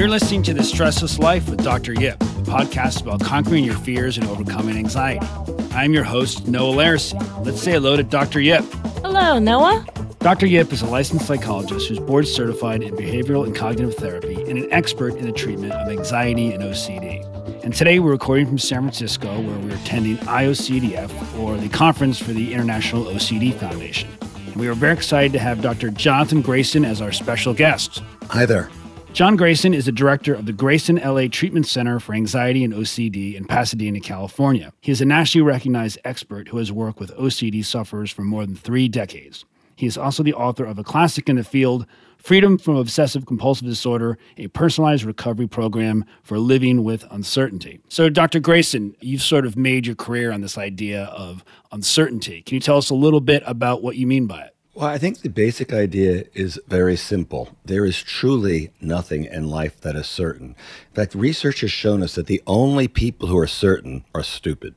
You're listening to The Stressless Life with Dr. Yip, a podcast about conquering your fears and overcoming anxiety. I'm your host, Noah Larissy. Let's say hello to Dr. Yip. Hello, Noah. Dr. Yip is a licensed psychologist who's board certified in behavioral and cognitive therapy and an expert in the treatment of anxiety and OCD. And today we're recording from San Francisco, where we're attending IOCDF, or the Conference for the International OCD Foundation. And we are very excited to have Dr. Jonathan Grayson as our special guest. Hi there. John Grayson is the director of the Grayson LA Treatment Center for Anxiety and OCD in Pasadena, California. He is a nationally recognized expert who has worked with OCD sufferers for more than 3 decades. He is also the author of a classic in the field, Freedom from Obsessive Compulsive Disorder, a personalized recovery program for living with uncertainty. So, Dr. Grayson, you've sort of made your career on this idea of uncertainty. Can you tell us a little bit about what you mean by it? Well, I think the basic idea is very simple. There is truly nothing in life that is certain. In fact, research has shown us that the only people who are certain are stupid.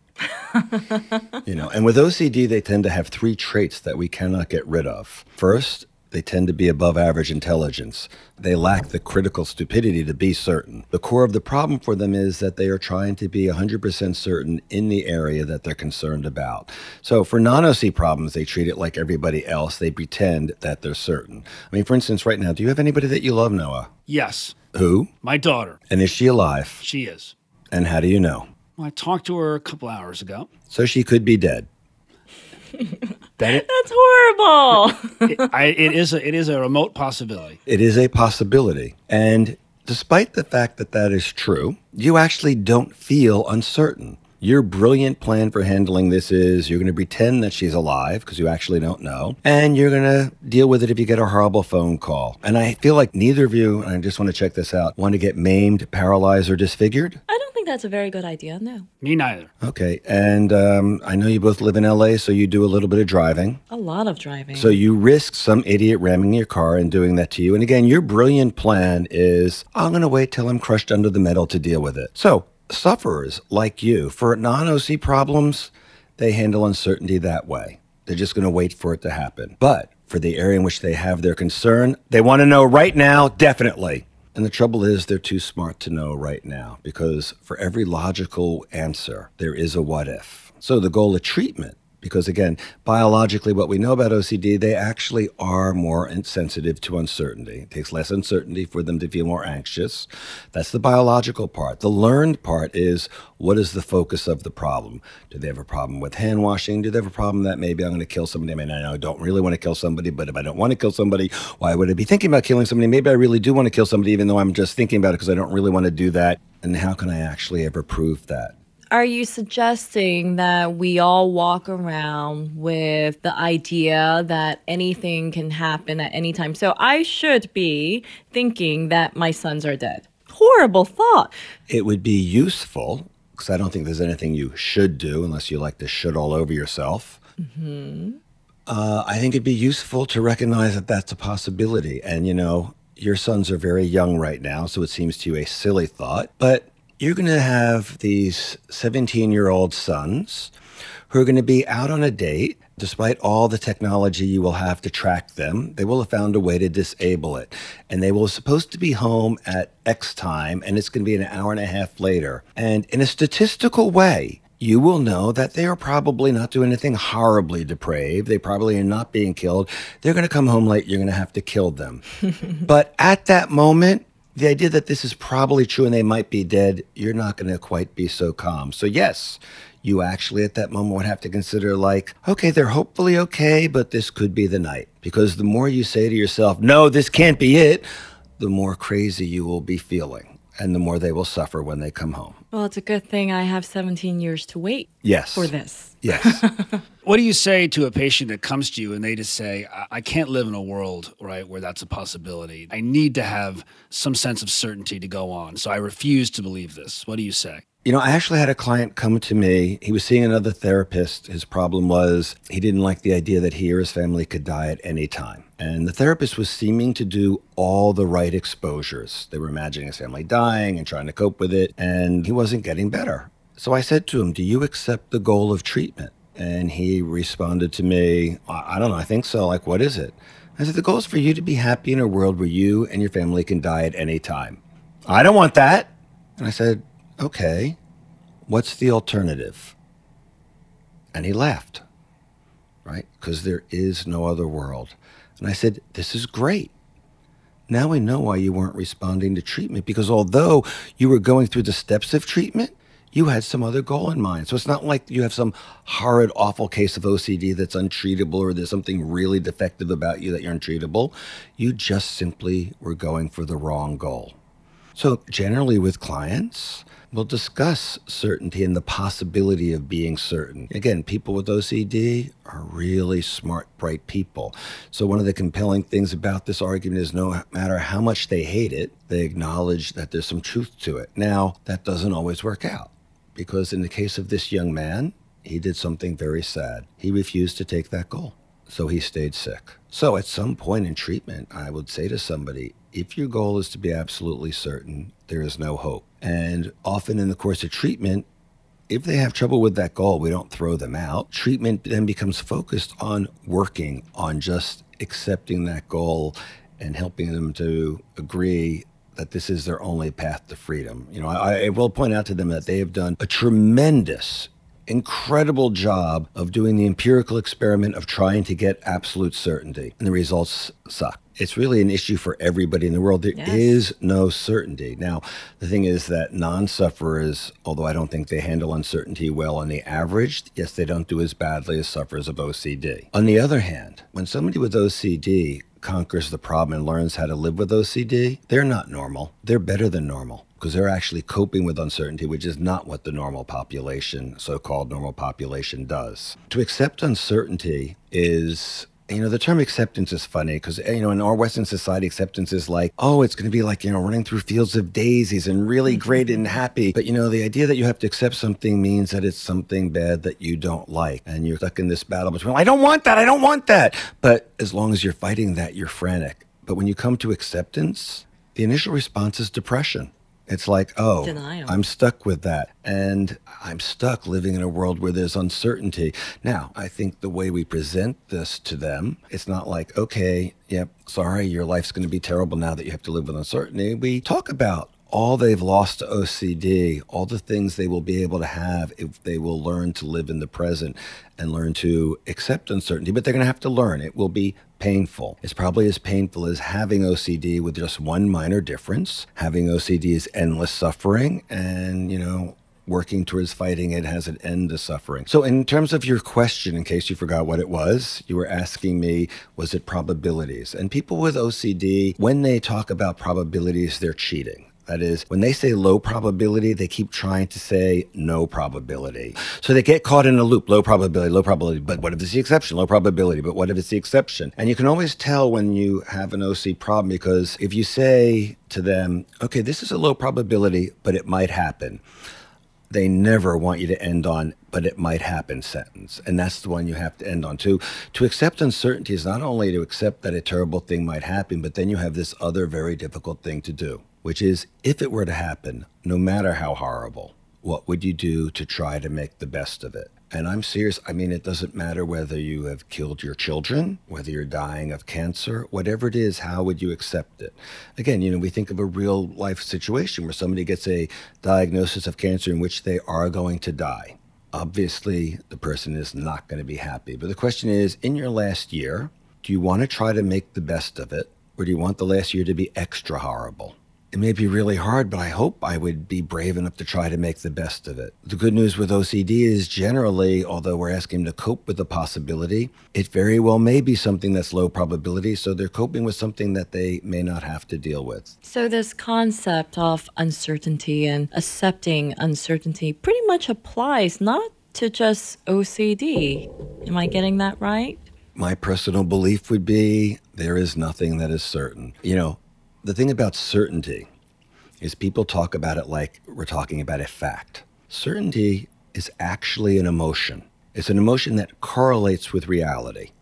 And with OCD, they tend to have 3 traits that we cannot get rid of. First, they tend to be above average intelligence. They lack the critical stupidity to be certain. The core of the problem for them is that they are trying to be 100% certain in the area that they're concerned about. So for non-OC problems, they treat it like everybody else. They pretend that they're certain. I mean, for instance, right now, do you have anybody that you love, Noah? Yes. Who? My daughter. And is she alive? She is. And how do you know? Well, I talked to her a couple hours ago. So she could be dead. That's horrible. It is a remote possibility. It is a possibility. And despite the fact that that is true, you actually don't feel uncertain. Your brilliant plan for handling this is you're going to pretend that she's alive because you actually don't know, and you're going to deal with it if you get a horrible phone call. And I feel like neither of you, and I just want to check this out, want to get maimed, paralyzed, or disfigured? I don't think that's a very good idea, no. Me neither. Okay, and I know you both live in LA, so you do a little bit of driving. A lot of driving. So you risk some idiot ramming your car and doing that to you. And again, your brilliant plan is, I'm going to wait till I'm crushed under the metal to deal with it. So sufferers like you, for non-OC problems, they handle uncertainty that way. They're just going to wait for it to happen. But for the area in which they have their concern, they want to know right now, definitely. And the trouble is they're too smart to know right now, because for every logical answer, there is a what if. So the goal of treatment, because again, biologically, what we know about OCD, they actually are more sensitive to uncertainty. It takes less uncertainty for them to feel more anxious. That's the biological part. The learned part is, what is the focus of the problem? Do they have a problem with hand washing? Do they have a problem that maybe I'm going to kill somebody? I mean, I know I don't really want to kill somebody, but if I don't want to kill somebody, why would I be thinking about killing somebody? Maybe I really do want to kill somebody, even though I'm just thinking about it because I don't really want to do that. And how can I actually ever prove that? Are you suggesting that we all walk around with the idea that anything can happen at any time? So I should be thinking that my sons are dead. Horrible thought. It would be useful, because I don't think there's anything you should do unless you like to shit all over yourself. Mm-hmm. I think it'd be useful to recognize that that's a possibility. And, your sons are very young right now, so it seems to you a silly thought. But you're going to have these 17-year-old sons who are going to be out on a date. Despite all the technology you will have to track them, they will have found a way to disable it. And they will supposed to be home at X time, and it's going to be an hour and a half later. And in a statistical way, you will know that they are probably not doing anything horribly depraved. They probably are not being killed. They're going to come home late. You're going to have to kill them. But at that moment, the idea that this is probably true and they might be dead, you're not going to quite be so calm. So yes, you actually at that moment would have to consider okay, they're hopefully okay, but this could be the night. Because the more you say to yourself, no, this can't be it, the more crazy you will be feeling. And the more they will suffer when they come home. Well, it's a good thing I have 17 years to wait for this. Yes. What do you say to a patient that comes to you and they just say, I can't live in a world, right, where that's a possibility. I need to have some sense of certainty to go on. So I refuse to believe this. What do you say? I actually had a client come to me. He was seeing another therapist. His problem was he didn't like the idea that he or his family could die at any time. And the therapist was seeming to do all the right exposures. They were imagining his family dying and trying to cope with it, and he wasn't getting better. So I said to him, do you accept the goal of treatment? And he responded to me, I don't know, I think so. What is it? I said, the goal is for you to be happy in a world where you and your family can die at any time. I don't want that. And I said, okay, what's the alternative? And he laughed, right? Because there is no other world. And I said, this is great. Now we know why you weren't responding to treatment, because although you were going through the steps of treatment, you had some other goal in mind. So it's not like you have some horrid, awful case of OCD that's untreatable, or there's something really defective about you that you're untreatable. You just simply were going for the wrong goal. So generally with clients, we'll discuss certainty and the possibility of being certain. Again, people with OCD are really smart, bright people. So one of the compelling things about this argument is no matter how much they hate it, they acknowledge that there's some truth to it. Now, that doesn't always work out, because in the case of this young man, he did something very sad. He refused to take that goal, so he stayed sick. So at some point in treatment, I would say to somebody, if your goal is to be absolutely certain, there is no hope. And often in the course of treatment, if they have trouble with that goal, we don't throw them out. Treatment then becomes focused on working on just accepting that goal and helping them to agree that this is their only path to freedom. You know, I will point out to them that they have done a tremendous, incredible job of doing the empirical experiment of trying to get absolute certainty, and the results suck. It's really an issue for everybody in the world. There is no certainty. Now, the thing is that non-sufferers, although I don't think they handle uncertainty well on the average, yes, they don't do as badly as sufferers of OCD. On the other hand, when somebody with OCD conquers the problem and learns how to live with OCD, they're not normal. They're better than normal, because they're actually coping with uncertainty, which is not what the normal population, so-called normal population, does. To accept uncertainty is, the term acceptance is funny because, in our Western society, acceptance is like, oh, it's going to be like, running through fields of daisies and really great and happy. But, the idea that you have to accept something means that it's something bad that you don't like. And you're stuck in this battle between, I don't want that, I don't want that. But as long as you're fighting that, you're frantic. But when you come to acceptance, the initial response is depression. It's like, oh, denial. I'm stuck with that. And I'm stuck living in a world where there's uncertainty. Now, I think the way we present this to them, it's not like, okay, yep, sorry, your life's going to be terrible now that you have to live with uncertainty. We talk about all they've lost to OCD, all the things they will be able to have if they will learn to live in the present and learn to accept uncertainty. But they're going to have to learn. It will be painful. It's probably as painful as having OCD with just one minor difference. Having OCD is endless suffering, and, working towards fighting it has an end to suffering. So in terms of your question, in case you forgot what it was, you were asking me, was it probabilities? And people with OCD, when they talk about probabilities, they're cheating. That is, when they say low probability, they keep trying to say no probability. So they get caught in a loop, low probability, but what if it's the exception? Low probability, but what if it's the exception? And you can always tell when you have an OC problem, because if you say to them, okay, this is a low probability, but it might happen, they never want you to end on, but it might happen sentence. And that's the one you have to end on too. To accept uncertainty is not only to accept that a terrible thing might happen, but then you have this other very difficult thing to do, which is, if it were to happen, no matter how horrible, what would you do to try to make the best of it? And I'm serious. I mean, it doesn't matter whether you have killed your children, whether you're dying of cancer, whatever it is, how would you accept it? Again, we think of a real life situation where somebody gets a diagnosis of cancer in which they are going to die. Obviously, the person is not going to be happy. But the question is, in your last year, do you want to try to make the best of it? Or do you want the last year to be extra horrible? It may be really hard, but I hope I would be brave enough to try to make the best of it. The good news with OCD is generally, although we're asking them to cope with the possibility, it very well may be something that's low probability, so they're coping with something that they may not have to deal with. So this concept of uncertainty and accepting uncertainty pretty much applies not to just OCD. Am I getting that right? My personal belief would be there is nothing that is certain. The thing about certainty is people talk about it like we're talking about a fact. Certainty is actually an emotion. It's an emotion that correlates with reality.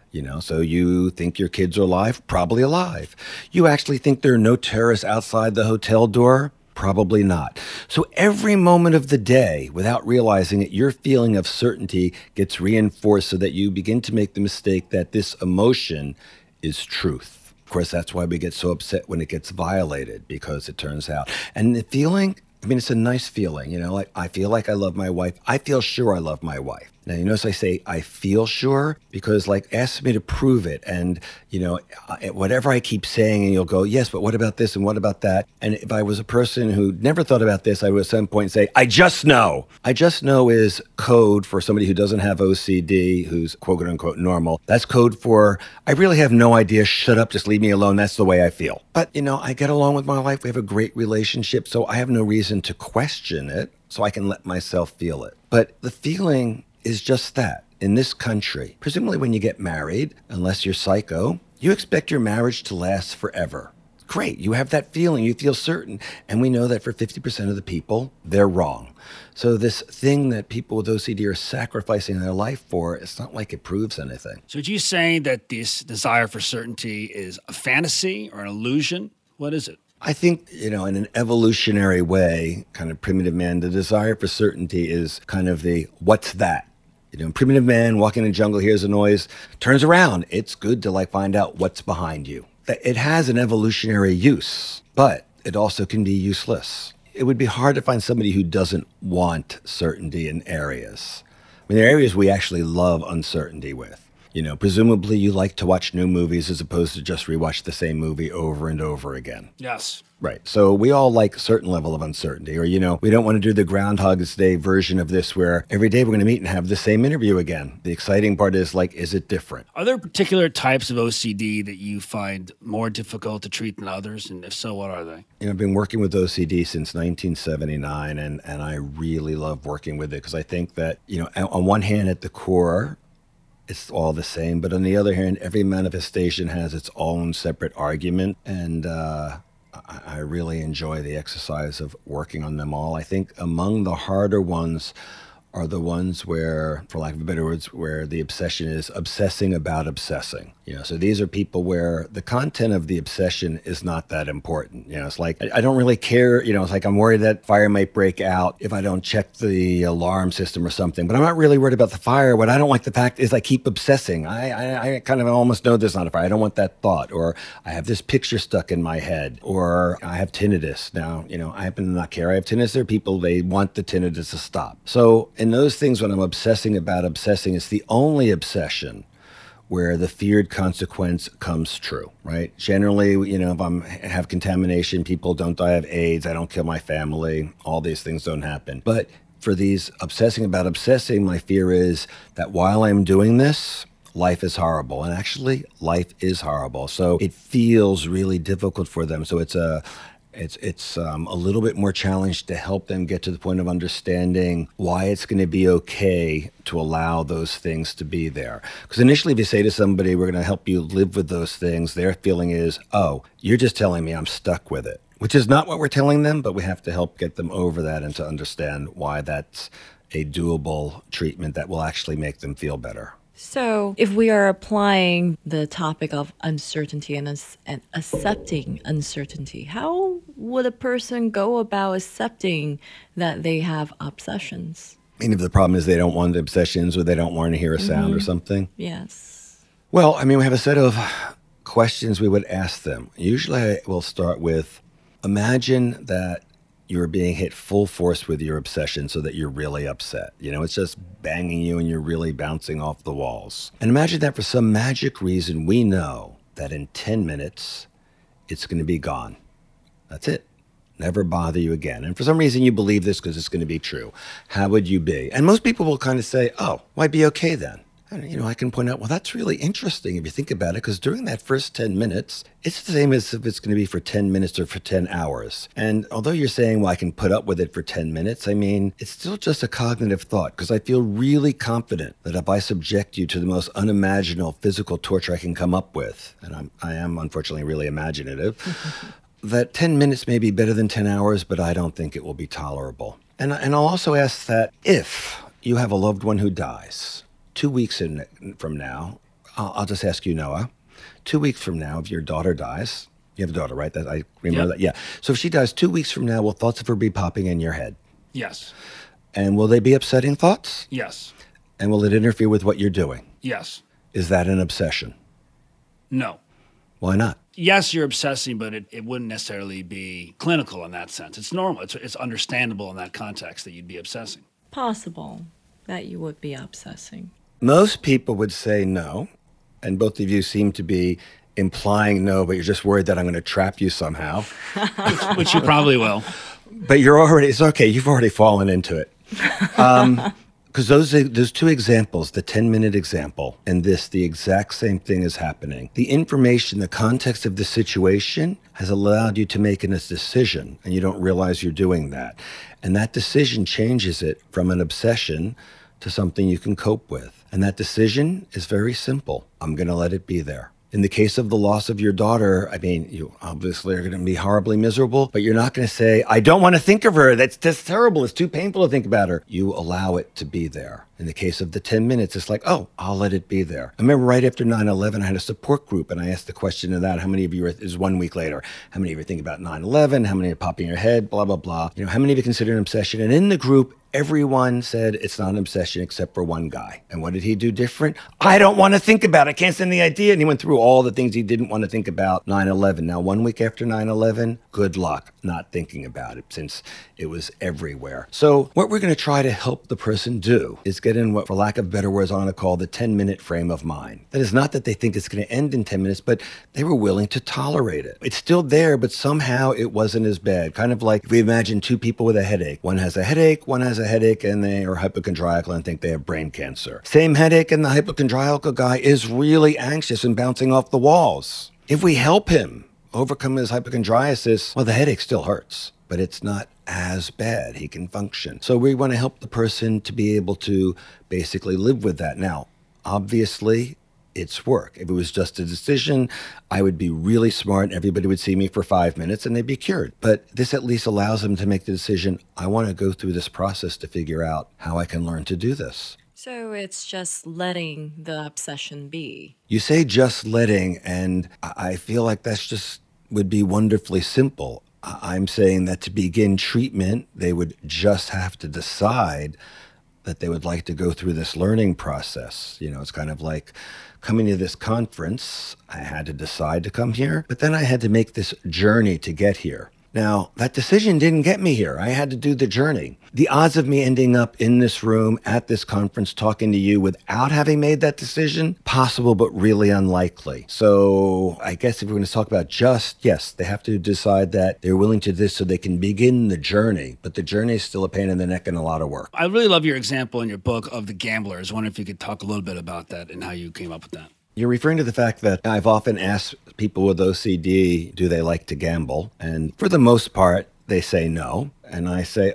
So you think your kids are alive? Probably alive. You actually think there are no terrorists outside the hotel door? Probably not. So every moment of the day, without realizing it, your feeling of certainty gets reinforced so that you begin to make the mistake that this emotion is truth. Of course, that's why we get so upset when it gets violated, because it turns out. And the feeling, I mean, it's a nice feeling, like I feel like I love my wife. I feel sure I love my wife. Now, you notice I say I feel sure because ask me to prove it. And, whatever I keep saying, and you'll go, yes, but what about this and what about that? And if I was a person who never thought about this, I would at some point say, I just know. I just know is code for somebody who doesn't have OCD, who's quote unquote normal. That's code for, I really have no idea. Shut up. Just leave me alone. That's the way I feel. But, I get along with my wife. We have a great relationship. So I have no reason to question it. So I can let myself feel it. But the feeling is just that. In this country, presumably when you get married, unless you're psycho, you expect your marriage to last forever. Great, you have that feeling, you feel certain. And we know that for 50% of the people, they're wrong. So this thing that people with OCD are sacrificing their life for, it's not like it proves anything. So are you saying that this desire for certainty is a fantasy or an illusion? What is it? I think, in an evolutionary way, kind of primitive man, the desire for certainty is kind of the, what's that? Primitive man walking in the jungle, hears a noise, turns around. It's good to find out what's behind you. It has an evolutionary use, but it also can be useless. It would be hard to find somebody who doesn't want certainty in areas. I mean, there are areas we actually love uncertainty with. Presumably you like to watch new movies as opposed to just rewatch the same movie over and over again. Yes. Right. So we all like a certain level of uncertainty. Or, we don't want to do the Groundhog's Day version of this where every day we're going to meet and have the same interview again. The exciting part is is it different? Are there particular types of OCD that you find more difficult to treat than others? And if so, what are they? I've been working with OCD since 1979, and I really love working with it because I think that, on one hand, at the core, it's all the same. But on the other hand, every manifestation has its own separate argument. And I really enjoy the exercise of working on them all. I think among the harder ones are the ones where, for lack of better words, where the obsession is obsessing about obsessing. So these are people where the content of the obsession is not that important. It's I don't really care. It's I'm worried that fire might break out if I don't check the alarm system or something. But I'm not really worried about the fire. What I don't like the fact is I keep obsessing. I kind of almost know there's not a fire. I don't want that thought. Or I have this picture stuck in my head. Or I have tinnitus. Now, I happen to not care. I have tinnitus. There are people, they want the tinnitus to stop. So in those things, when I'm obsessing about obsessing, it's the only obsession where the feared consequence comes true, right? Generally, if I have contamination, people don't die of AIDS, I don't kill my family, all these things don't happen. But for these obsessing about obsessing, my fear is that while I'm doing this, life is horrible. And actually, life is horrible. So it feels really difficult for them. So it's a little bit more challenged to help them get to the point of understanding why it's going to be okay to allow those things to be there. Because initially, if you say to somebody, we're going to help you live with those things, their feeling is, oh, you're just telling me I'm stuck with it, which is not what we're telling them, but we have to help get them over that and to understand why that's a doable treatment that will actually make them feel better. So, if we are applying the topic of uncertainty and accepting uncertainty, how would a person go about accepting that they have obsessions? I mean, if the problem is they don't want the obsessions or they don't want to hear a sound or something? Yes. Well, we have a set of questions we would ask them. Usually we'll start with, imagine that you're being hit full force with your obsession so that you're really upset. It's just banging you and you're really bouncing off the walls. And imagine that for some magic reason, we know that in 10 minutes, it's going to be gone. That's it. Never bother you again. And for some reason, you believe this because it's going to be true. How would you be? And most people will kind of say, oh, well, I'd be okay then. And, I can point out, well, that's really interesting if you think about it, because during that first 10 minutes, it's the same as if it's going to be for 10 minutes or for 10 hours. And although you're saying, well, I can put up with it for 10 minutes, it's still just a cognitive thought, because I feel really confident that if I subject you to the most unimaginable physical torture I can come up with, and I am unfortunately really imaginative, that 10 minutes may be better than 10 hours, but I don't think it will be tolerable. And I'll also ask that if you have a loved one who dies, 2 weeks from now, I'll just ask you, Noah, 2 weeks from now, if your daughter dies, you have a daughter, right? I remember that. Yeah. So if she dies 2 weeks from now, will thoughts of her be popping in your head? Yes. And will they be upsetting thoughts? Yes. And will it interfere with what you're doing? Yes. Is that an obsession? No. Why not? Yes, you're obsessing, but it wouldn't necessarily be clinical in that sense. It's normal. It's understandable in that context that you'd be obsessing. Possible that you would be obsessing. Most people would say no, and both of you seem to be implying no, but you're just worried that I'm going to trap you somehow. Which you probably will. But it's okay. You've already fallen into it. Because those two examples, the 10-minute example and this, the exact same thing is happening. The information, the context of the situation has allowed you to make a decision, and you don't realize you're doing that. And that decision changes it from an obsession to something you can cope with. And that decision is very simple. I'm going to let it be there. In the case of the loss of your daughter, I mean, you obviously are going to be horribly miserable, but you're not going to say, I don't want to think of her. That's terrible. It's too painful to think about her. You allow it to be there. In the case of the 10 minutes, it's like, oh, I'll let it be there. I remember right after 9/11, I had a support group, and I asked the question of that, how many of you, it was 1 week later, how many of you think about 9/11? How many are popping in your head? Blah, blah, blah. How many of you consider an obsession? And in the group, everyone said it's not an obsession except for one guy. And what did he do different? I don't want to think about it. I can't stand the idea. And he went through all the things he didn't want to think about 9/11. Now, 1 week after 9/11, good luck not thinking about it since it was everywhere. So what we're going to try to help the person do is get in what, for lack of better words, I want to call the 10-minute frame of mind. That is not that they think it's going to end in 10 minutes, but they were willing to tolerate it. It's still there, but somehow it wasn't as bad. Kind of like if we imagine two people with a headache. One has a headache, and they are hypochondriacal and think they have brain cancer. Same headache, and the hypochondriacal guy is really anxious and bouncing off the walls. If we help him overcome his hypochondriasis, well, the headache still hurts, but it's not as bad. He can function. So we want to help the person to be able to basically live with that. Now, obviously, it's work. If it was just a decision, I would be really smart. Everybody would see me for 5 minutes and they'd be cured. But this at least allows them to make the decision, I want to go through this process to figure out how I can learn to do this. So it's just letting the obsession be. You say just letting, and I feel like that's just would be wonderfully simple. I'm saying that to begin treatment, they would just have to decide that they would like to go through this learning process. It's kind of like coming to this conference. I had to decide to come here, but then I had to make this journey to get here. Now, that decision didn't get me here. I had to do the journey. The odds of me ending up in this room at this conference talking to you without having made that decision, possible but really unlikely. So I guess if we're going to talk about yes, they have to decide that they're willing to do this so they can begin the journey. But the journey is still a pain in the neck and a lot of work. I really love your example in your book of the gamblers. I wonder if you could talk a little bit about that and how you came up with that. You're referring to the fact that I've often asked people with OCD, do they like to gamble? And for the most part, they say no. And I say,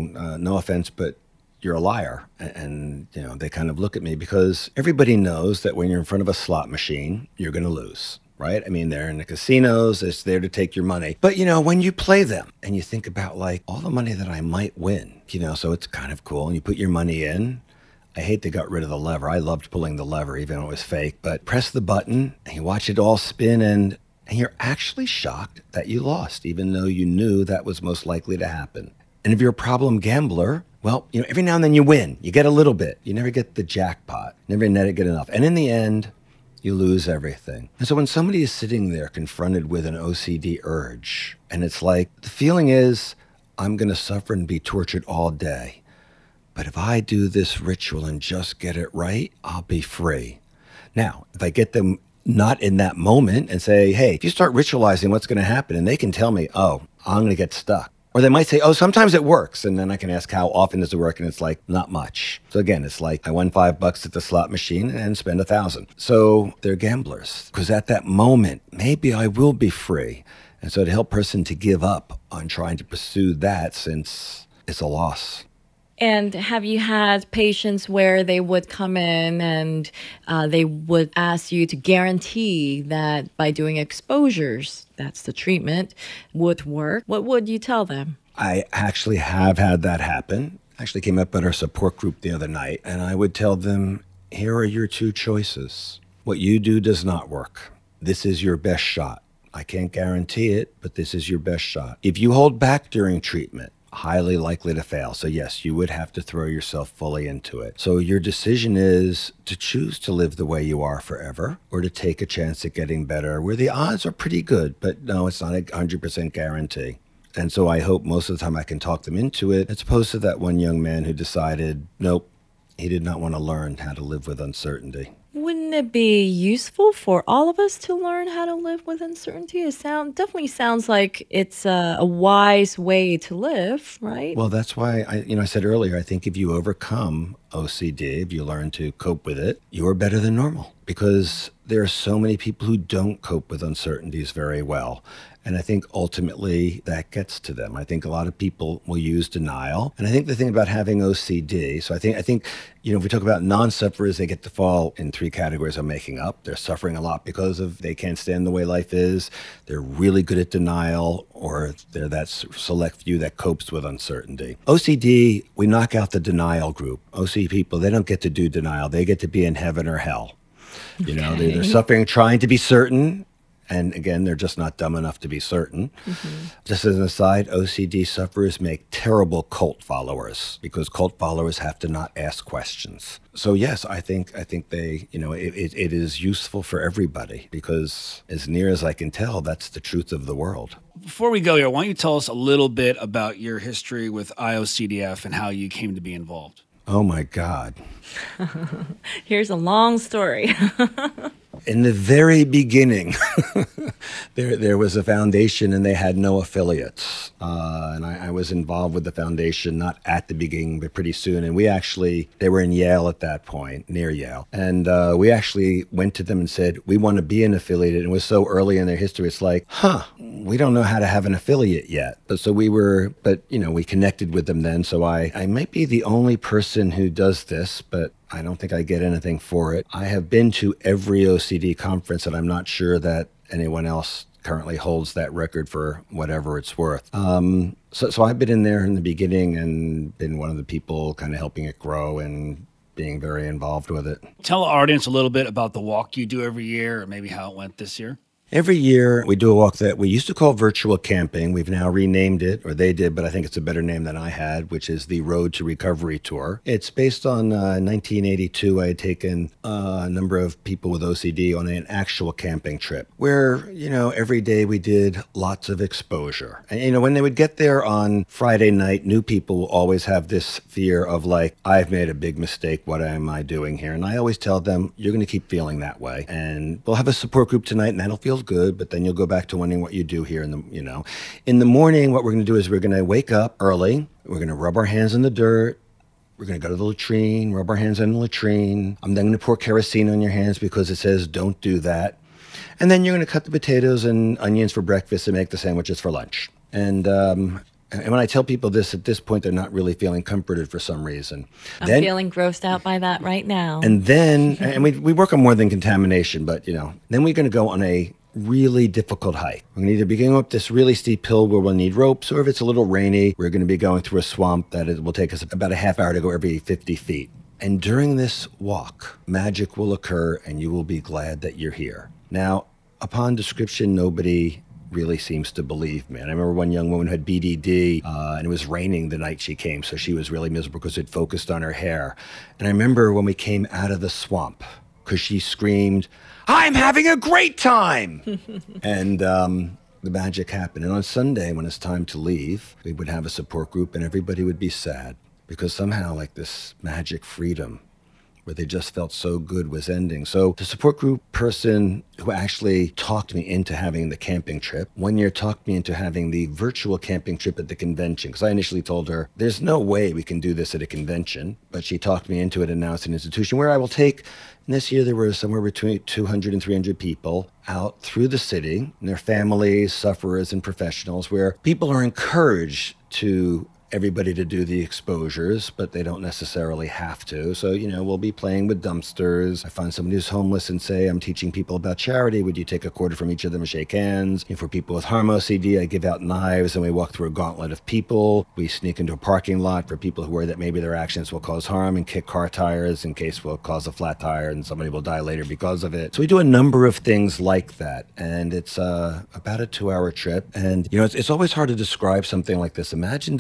no offense, but you're a liar. And they kind of look at me because everybody knows that when you're in front of a slot machine, you're going to lose. Right? I mean, they're in the casinos. It's there to take your money. But, when you play them and you think about like all the money that I might win, so it's kind of cool. And you put your money in. I hate they got rid of the lever. I loved pulling the lever, even though it was fake. But press the button and you watch it all spin and you're actually shocked that you lost, even though you knew that was most likely to happen. And if you're a problem gambler, well, every now and then you win. You get a little bit. You never get the jackpot. Never get enough. And in the end, you lose everything. And so when somebody is sitting there confronted with an OCD urge, and it's like, the feeling is, I'm going to suffer and be tortured all day. But if I do this ritual and just get it right, I'll be free. Now, if I get them not in that moment and say, hey, if you start ritualizing, what's going to happen? And they can tell me, I'm going to get stuck. Or they might say, sometimes it works. And then I can ask, how often does it work? And it's like, not much. So again, it's like I won $5 at the slot machine and spend $1,000. So they're gamblers. Because at that moment, maybe I will be free. And so to help a person to give up on trying to pursue that, since it's a loss. And have you had patients where they would come in and they would ask you to guarantee that by doing exposures, that's the treatment, would work? What would you tell them? I actually have had that happen. I actually came up at our support group the other night, and I would tell them, here are your two choices. What you do does not work. This is your best shot. I can't guarantee it, but this is your best shot. If you hold back during treatment, highly likely to fail. So yes, you would have to throw yourself fully into it. So your decision is to choose to live the way you are forever, or to take a chance at getting better, where the odds are pretty good, but no, it's not a 100% guarantee. And so I hope most of the time I can talk them into it, as opposed to that one young man who decided, nope, he did not want to learn how to live with uncertainty. Wouldn't it be useful for all of us to learn how to live with uncertainty? It definitely sounds like it's a wise way to live, right? Well, that's why I said earlier, I think if you overcome OCD, if you learn to cope with it, you are better than normal, because there are so many people who don't cope with uncertainties very well. And I think ultimately that gets to them. I think a lot of people will use denial. And I think the thing about having OCD, so I think, if we talk about non-sufferers, they get to fall in three categories of making up. They're suffering a lot because of they can't stand the way life is. They're really good at denial, or they're that select few that copes with uncertainty. OCD, we knock out the denial group. OCD people, they don't get to do denial. They get to be in heaven or hell. They're suffering, trying to be certain. And again, they're just not dumb enough to be certain. Mm-hmm. Just as an aside, OCD sufferers make terrible cult followers, because cult followers have to not ask questions. So yes, I think they, it is useful for everybody, because as near as I can tell, that's the truth of the world. Before we go here, why don't you tell us a little bit about your history with IOCDF and how you came to be involved? Oh my God. Here's a long story. In the very beginning, there was a foundation and they had no affiliates. And I was involved with the foundation, not at the beginning, but pretty soon. And they were in Yale at that point, near Yale. And we actually went to them and said, we want to be an affiliate. And it was so early in their history, it's like, we don't know how to have an affiliate yet. So we connected with them then. So I might be the only person who does this, but I don't think I get anything for it. I have been to every OCD conference, and I'm not sure that anyone else currently holds that record for whatever it's worth. So I've been in there in the beginning and been one of the people kind of helping it grow and being very involved with it. Tell the audience a little bit about the walk you do every year, or maybe how it went this year. Every year we do a walk that we used to call virtual camping. We've now renamed it, or they did, but I think it's a better name than I had, which is the Road to Recovery Tour. It's based on 1982. I had taken a number of people with OCD on an actual camping trip where, every day we did lots of exposure. And, when they would get there on Friday night, new people will always have this fear of like, I've made a big mistake. What am I doing here? And I always tell them, you're going to keep feeling that way. And we'll have a support group tonight, and that'll feel good, but then you'll go back to wondering what you do here in the morning. What we're going to do is we're going to wake up early. We're going to rub our hands in the dirt. We're going to go to the latrine, rub our hands in the latrine. I'm then going to pour kerosene on your hands because it says don't do that. And then you're going to cut the potatoes and onions for breakfast and make the sandwiches for lunch. And when I tell people this, at this point, they're not really feeling comforted for some reason. I'm feeling grossed out by that right now. And then, and we work on more than contamination, but, then we're going to go on a really difficult hike. We're going to either be going up this really steep hill where we'll need ropes, or if it's a little rainy, we're going to be going through a swamp that will take us about a half hour to go every 50 feet. And during this walk, magic will occur and you will be glad that you're here. Now, upon description, nobody really seems to believe me. And I remember one young woman who had BDD, and it was raining the night she came, so she was really miserable because it focused on her hair. And I remember when we came out of the swamp, because she screamed, I'm having a great time! And the magic happened. And on Sunday, when it's time to leave, we would have a support group and everybody would be sad, because somehow like this magic freedom where they just felt so good was ending. So the support group person who actually talked me into having the camping trip, one year talked me into having the virtual camping trip at the convention, because I initially told her, there's no way we can do this at a convention, but she talked me into it, and now it's an institution where I will take, and this year there were somewhere between 200 and 300 people out through the city, and their families, sufferers, and professionals, where people are encouraged to everybody to do the exposures, but they don't necessarily have to. So, we'll be playing with dumpsters. I find somebody who's homeless and say, I'm teaching people about charity. Would you take a quarter from each of them and shake hands? And for people with harm OCD, I give out knives and we walk through a gauntlet of people. We sneak into a parking lot for people who worry that maybe their actions will cause harm and kick car tires in case we'll cause a flat tire and somebody will die later because of it. So we do a number of things like that. And it's about a 2-hour trip. And, it's always hard to describe something like this. Imagine describing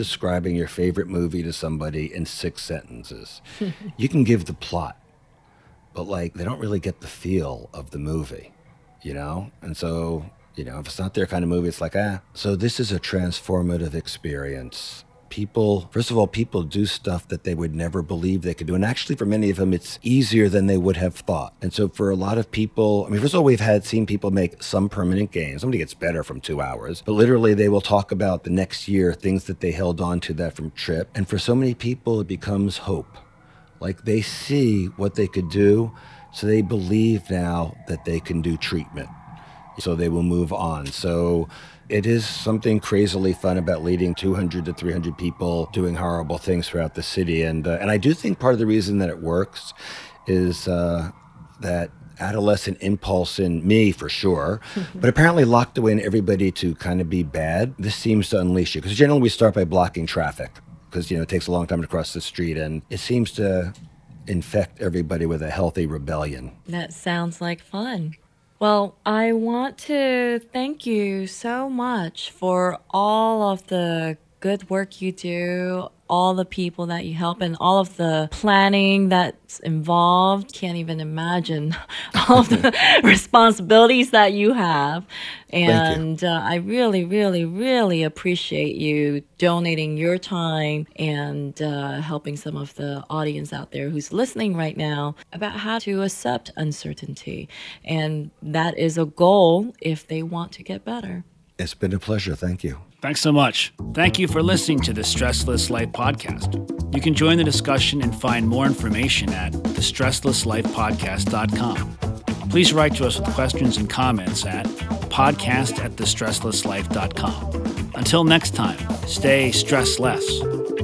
describing your favorite movie to somebody in 6 sentences. You can give the plot, but like they don't really get the feel of the movie, you know? And so, you know, if it's not their kind of movie, it's like, So this is a transformative experience. People, first of all, people do stuff that they would never believe they could do. And actually, for many of them, it's easier than they would have thought. And so for a lot of people, I mean, first of all, we've seen people make some permanent gains. Somebody gets better from 2 hours, but literally they will talk about the next year, things that they held on to that from trip. And for so many people, it becomes hope. Like they see what they could do, so they believe now that they can do treatment. So they will move on. So it is something crazily fun about leading 200 to 300 people doing horrible things throughout the city. And I do think part of the reason that it works is that adolescent impulse in me, for sure, but apparently locked away in everybody to kind of be bad. This seems to unleash you. Because generally we start by blocking traffic because, you know, it takes a long time to cross the street. And it seems to infect everybody with a healthy rebellion. That sounds like fun. Well, I want to thank you so much for all of the good work you do, all the people that you help, and all of the planning that's involved. Can't even imagine all the responsibilities that you have. And I really, really, really appreciate you donating your time and helping some of the audience out there who's listening right now about how to accept uncertainty. And that is a goal if they want to get better. It's been a pleasure. Thank you. Thanks so much. Thank you for listening to the Stressless Life podcast. You can join the discussion and find more information at thestresslesslifepodcast.com. Please write to us with questions and comments at podcast@thestresslesslife.com. Until next time, stay stressless.